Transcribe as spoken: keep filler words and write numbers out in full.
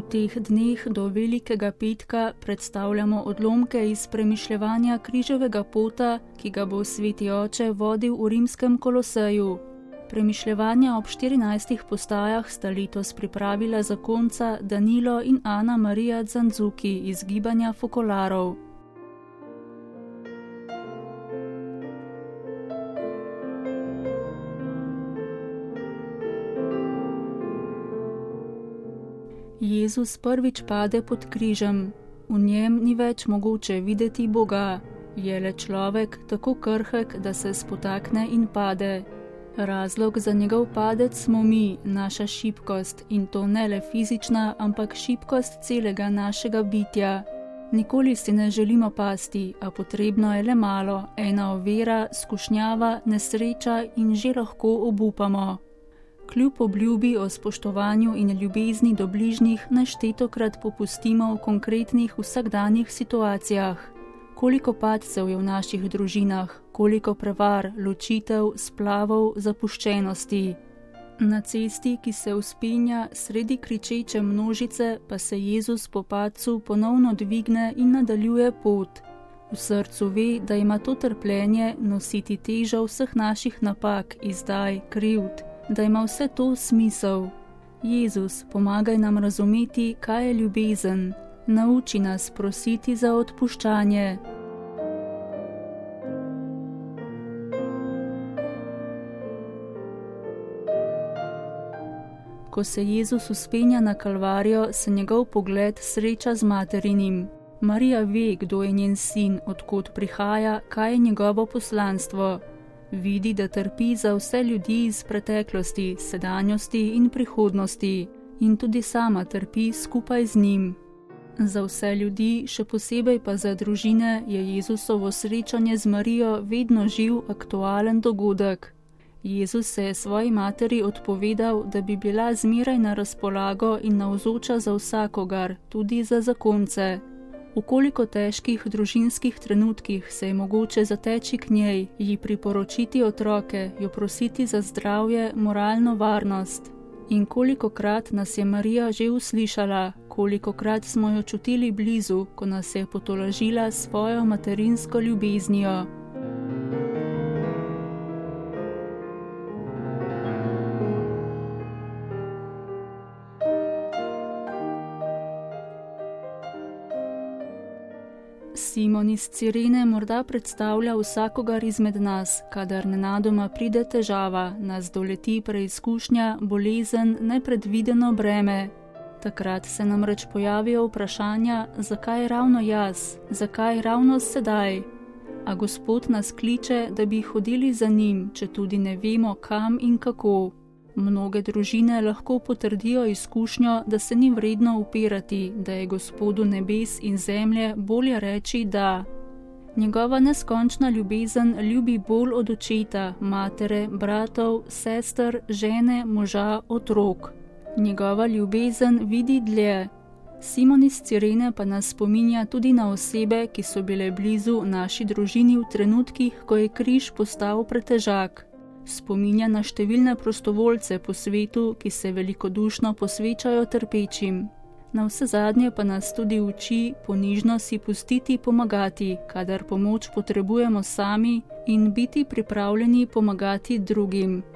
teh dneh do Velikega petka predstavljamo odlomke iz premišljevanja križevega pota, ki ga bo sveti oče vodil v rimskem Koloseju. Premišljevanja ob štirinajstih postajah sta letos pripravila zakonca Danilo in Ana Marija Zanzuki iz gibanja Fokolarov. Jezus prvič pade pod križem. V njem ni več mogoče videti Boga. Je le človek tako krhek, da se spotakne in pade. Razlog za njegov padec smo mi, naša šibkost, in to ne le fizična, ampak šibkost celega našega bitja. Nikoli si ne želimo pasti, a potrebno je le malo, ena ovira, skušnjava, nesreča in že lahko obupamo. Kljub obljubi o spoštovanju in ljubezni do bližnjih neštetokrat popustimo v konkretnih vsakdanjih situacijah. Koliko padcev je v naših družinah, koliko prevar, ločitev, splavov, zapuščenosti. Na cesti, ki se vzpenja sredi kričeče množice, pa se Jezus po padcu ponovno dvigne in nadaljuje pot. V srcu ve, da ima to trpljenje nositi težo vseh naših napak, izdaj, krivd, da ima vse to smisel. Jezus, pomagaj nam razumeti, kaj je ljubezen. Nauči nas prositi za odpuščanje. Ko se Jezus vzpenja na Kalvarijo, se njegov pogled sreča z materinim. Marija ve, kdo je njen sin, od kod prihaja, kaj je njegovo poslanstvo. Vidi, da trpi za vse ljudi iz preteklosti, sedanjosti in prihodnosti, in tudi sama trpi skupaj z njim. Za vse ljudi, še posebej pa za družine, je Jezusovo srečanje z Marijo vedno živ, aktualen dogodek. Jezus se je svoji materi odpovedal, da bi bila zmeraj na razpolago in navzoča za vsakogar, tudi za zakonce. V koliko težkih družinskih trenutkih se je mogoče zateči k njej, ji priporočiti otroke, jo prositi za zdravje, moralno varnost. In kolikokrat nas je Marija že uslišala, kolikokrat smo jo čutili blizu, ko nas je potolažila s svojo materinsko ljubeznijo. Simon iz Cirene morda predstavlja vsakogar izmed nas, kadar nenadoma pride težava, nas doleti preizkušnja, bolezen, nepredvideno breme. Takrat se namreč pojavijo vprašanja, zakaj ravno jaz, zakaj ravno sedaj. A Gospod nas kliče, da bi hodili za njim, če tudi ne vemo kam in kako. Mnoge družine lahko potrdijo izkušnjo, da se ni vredno upirati, da je Gospodu nebes in zemlje bolje reči da. Njegova neskončna ljubezen ljubi bolj od očeta, matere, bratov, sester, žene, moža, otrok. Njegova ljubezen vidi dlje. Simon iz Cirene pa nas spominja tudi na osebe, ki so bile blizu naši družini v trenutkih, ko je križ postal pretežak. Spominja na številne prostovoljce po svetu, ki se velikodušno posvečajo trpečim. Navsezadnje pa nas tudi uči ponižno si pustiti pomagati, kadar pomoč potrebujemo sami, in biti pripravljeni pomagati drugim.